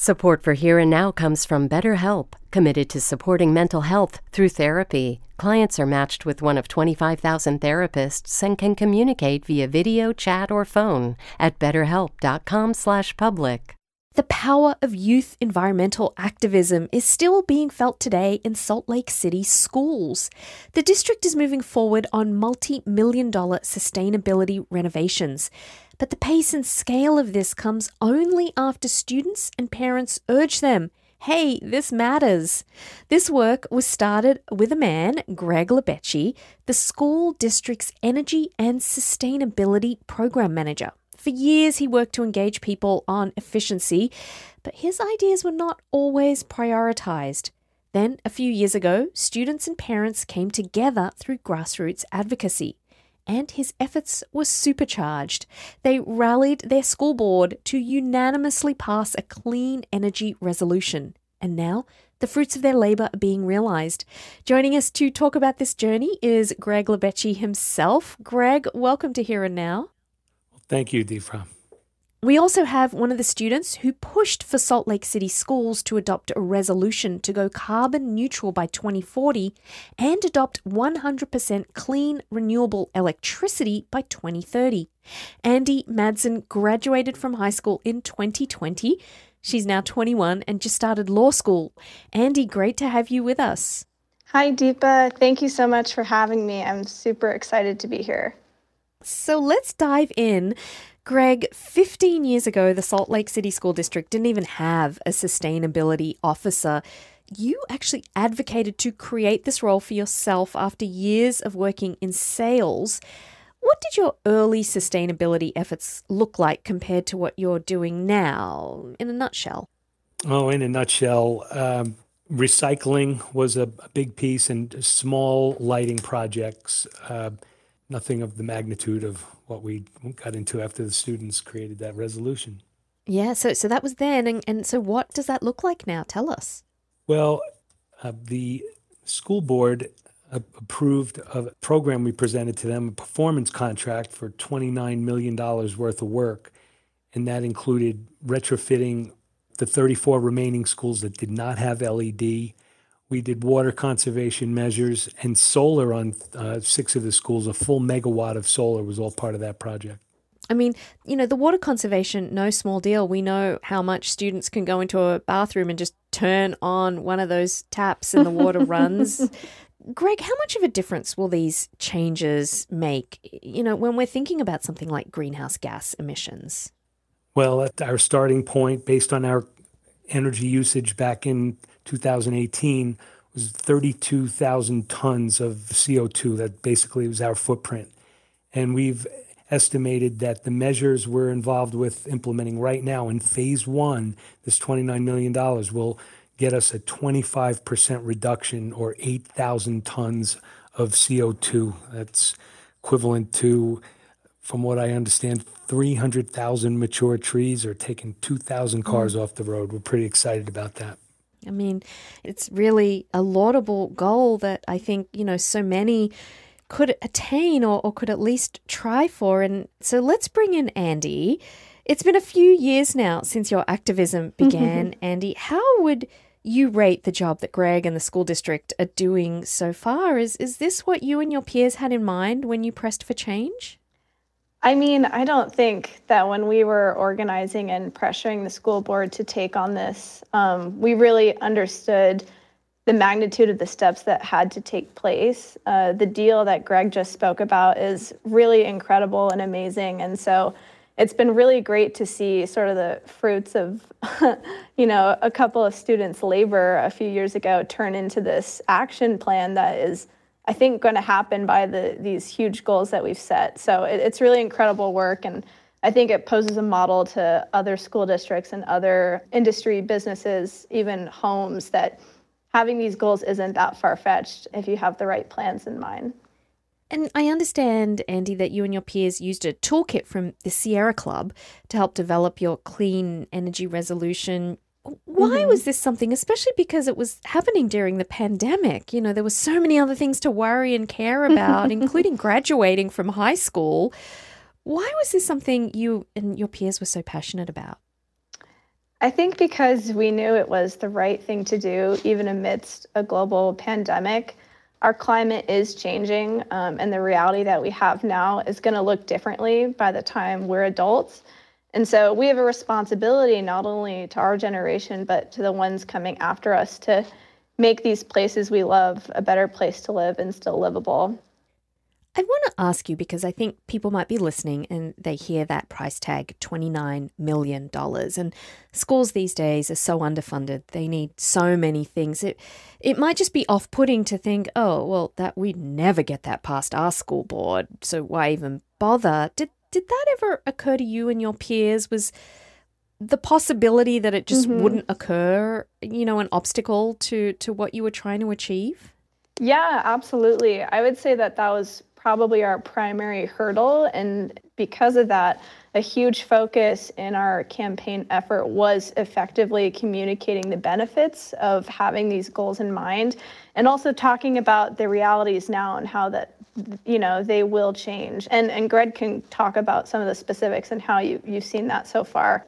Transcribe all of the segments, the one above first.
Support for Here and Now comes from BetterHelp, committed to supporting mental health through therapy. Clients are matched with one of 25,000 therapists and can communicate via video, chat, or phone at betterhelp.com/public. The power of youth environmental activism is still being felt today in Salt Lake City schools. The district is moving forward on multi-million-dollar sustainability renovations. But the pace and scale of this comes only after students and parents urge them, hey, this matters. This work was started with a man, Greg Lebecci, the school district's energy and sustainability program manager. For years, he worked to engage people on efficiency, but his ideas were not always prioritized. Then, a few years ago, students and parents came together through grassroots advocacy, and his efforts were supercharged. They rallied their school board to unanimously pass a clean energy resolution, and now the fruits of their labor are being realized. Joining us to talk about this journey is Greg Lebecci himself. Greg, welcome to Here and Now. Thank you, Deefra. We also have one of the students who pushed for Salt Lake City schools to adopt a resolution to go carbon neutral by 2040 and adopt 100% clean, renewable electricity by 2030. Andy Madsen graduated from high school in 2020. She's now 21 and just started law school. Andy, great to have you with us. Hi, Deepa. Thank you so much for having me. I'm super excited to be here. So let's dive in. Greg, 15 years ago, the Salt Lake City School District didn't even have a sustainability officer. You actually advocated to create this role for yourself after years of working in sales. What did your early sustainability efforts look like compared to what you're doing now, in a nutshell? Oh, in a nutshell, recycling was a big piece, and small lighting projects. Nothing of the magnitude of what we got into after the students created that resolution. Yeah, so that was then. And so what does that look like now? Tell us. Well, the school board approved a program we presented to them, a performance contract for $29 million worth of work. And that included retrofitting the 34 remaining schools that did not have LED. We did water conservation measures and solar on 6 of the schools. A full megawatt of solar was all part of that project. I mean, the water conservation, no small deal. We know how much students can go into a bathroom and just turn on one of those taps and the water runs. Greg, how much of a difference will these changes make, when we're thinking about something like greenhouse gas emissions? Well, at our starting point, based on our energy usage back in 2018, was 32,000 tons of CO2. That basically was our footprint. And we've estimated that the measures we're involved with implementing right now in phase one, this $29 million, will get us a 25% reduction, or 8,000 tons of CO2. That's equivalent to, from what I understand, 300,000 mature trees, or taking 2,000 cars off the road. We're pretty excited about that. I mean, it's really a laudable goal that I think, so many could attain or could at least try for. And so let's bring in Andy. It's been a few years now since your activism began. Andy, how would you rate the job that Greg and the school district are doing so far? Is this what you and your peers had in mind when you pressed for change? I mean, I don't think that when we were organizing and pressuring the school board to take on this, we really understood the magnitude of the steps that had to take place. The deal that Greg just spoke about is really incredible and amazing. And so it's been really great to see sort of the fruits of, a couple of students' labor a few years ago turn into this action plan that is, I think, going to happen by these huge goals that we've set. So it's really incredible work, and I think it poses a model to other school districts and other industry businesses, even homes, that having these goals isn't that far-fetched if you have the right plans in mind. And I understand, Andy, that you and your peers used a toolkit from the Sierra Club to help develop your clean energy resolution. Why was this something, especially because it was happening during the pandemic? There were so many other things to worry and care about, including graduating from high school. Why was this something you and your peers were so passionate about? I think because we knew it was the right thing to do, even amidst a global pandemic. Our climate is changing, and the reality that we have now is going to look differently by the time we're adults. And so we have a responsibility not only to our generation, but to the ones coming after us to make these places we love a better place to live and still livable. I want to ask you, because I think people might be listening and they hear that price tag, $29 million. And schools these days are so underfunded. They need so many things. It might just be off-putting to think, oh, well, that we'd never get that past our school board, so why even bother? Did that ever occur to you and your peers? Was the possibility that it just wouldn't occur, an obstacle to what you were trying to achieve? Yeah, absolutely. I would say that was probably our primary hurdle. And because of that, a huge focus in our campaign effort was effectively communicating the benefits of having these goals in mind, and also talking about the realities now and how that, they will change. And Greg can talk about some of the specifics and how you've seen that so far.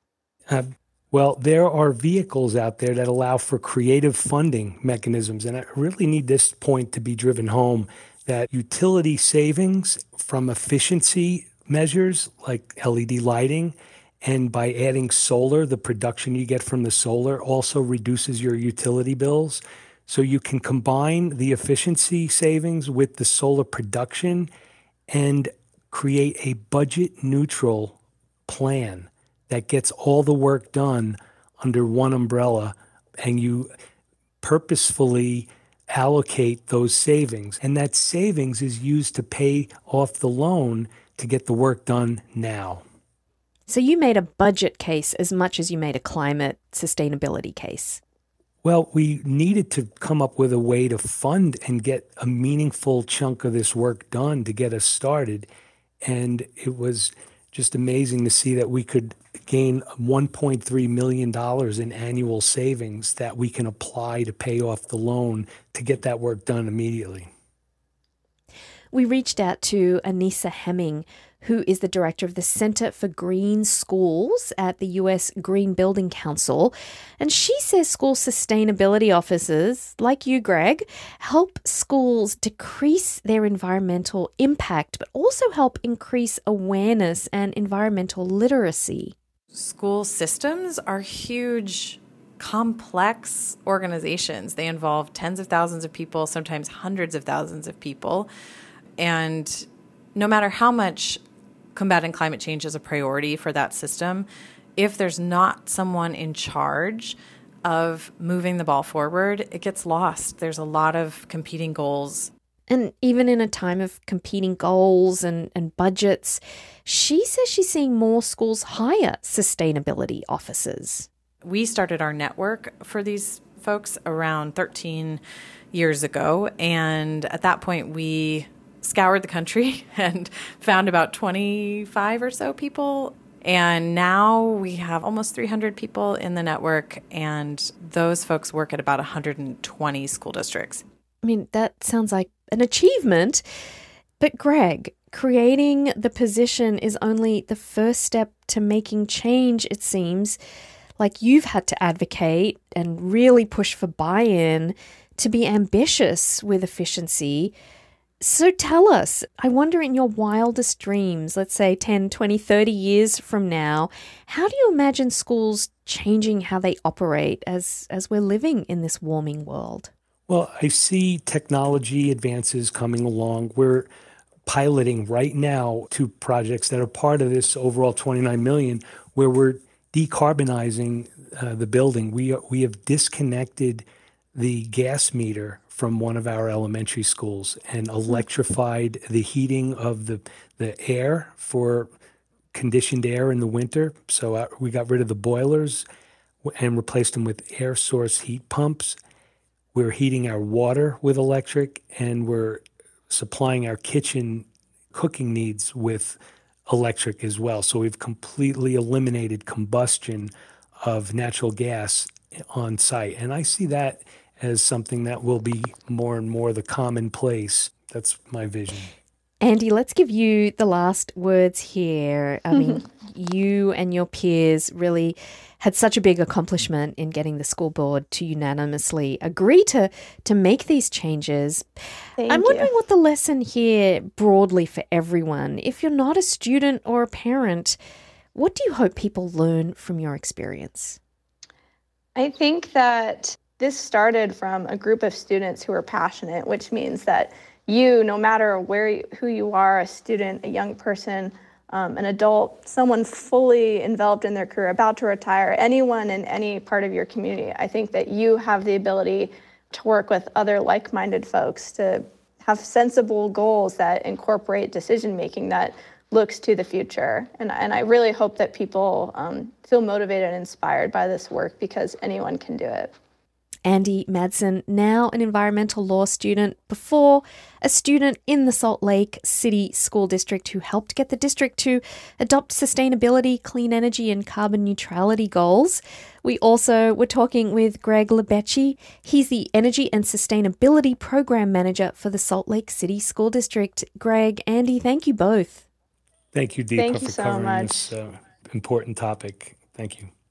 Well, there are vehicles out there that allow for creative funding mechanisms. And I really need this point to be driven home, that utility savings from efficiency measures like LED lighting, and by adding solar, the production you get from the solar also reduces your utility bills. So you can combine the efficiency savings with the solar production and create a budget neutral plan that gets all the work done under one umbrella, and you purposefully allocate those savings. And that savings is used to pay off the loan to get the work done now. So you made a budget case as much as you made a climate sustainability case. Well, we needed to come up with a way to fund and get a meaningful chunk of this work done to get us started. And it was just amazing to see that we could gain $1.3 million in annual savings that we can apply to pay off the loan to get that work done immediately. We reached out to Anissa Hemming, who is the director of the Center for Green Schools at the US Green Building Council. And she says school sustainability officers, like you, Greg, help schools decrease their environmental impact, but also help increase awareness and environmental literacy. School systems are huge, complex organizations. They involve tens of thousands of people, sometimes hundreds of thousands of people. And no matter how much combating climate change is a priority for that system, if there's not someone in charge of moving the ball forward, it gets lost. There's a lot of competing goals. And even in a time of competing goals and budgets, she says she's seeing more schools hire sustainability officers. We started our network for these folks around 13 years ago. And at that point, we scoured the country and found about 25 or so people. And now we have almost 300 people in the network, and those folks work at about 120 school districts. I mean, that sounds like an achievement. But Greg, creating the position is only the first step to making change, it seems. Like you've had to advocate and really push for buy-in to be ambitious with efficiency. So tell us, I wonder in your wildest dreams, let's say 10, 20, 30 years from now, how do you imagine schools changing how they operate as we're living in this warming world? Well, I see technology advances coming along. We're piloting right now 2 projects that are part of this overall $29 million, where we're decarbonizing the building. We have disconnected the gas meter from one of our elementary schools and electrified the heating of the air for conditioned air in the winter. So we got rid of the boilers and replaced them with air source heat pumps. We're heating our water with electric, and we're supplying our kitchen cooking needs with electric as well. So we've completely eliminated combustion of natural gas on site. And I see that as something that will be more and more the commonplace. That's my vision. Andy, let's give you the last words here. I mean, you and your peers really had such a big accomplishment in getting the school board to unanimously agree to make these changes. I'm wondering what the lesson here broadly for everyone. If you're not a student or a parent, what do you hope people learn from your experience? I think that this started from a group of students who are passionate, which means that you, no matter who you are, a student, a young person, an adult, someone fully enveloped in their career, about to retire, anyone in any part of your community, I think that you have the ability to work with other like-minded folks to have sensible goals that incorporate decision-making that looks to the future. And I really hope that people feel motivated and inspired by this work, because anyone can do it. Andi Madsen, now an environmental law student, before a student in the Salt Lake City School District who helped get the district to adopt sustainability, clean energy and carbon neutrality goals. We also were talking with Greg Lebecki. He's the Energy and Sustainability Program Manager for the Salt Lake City School District. Greg, Andi, thank you both. Thank you, Deepa, for covering this important topic. Thank you.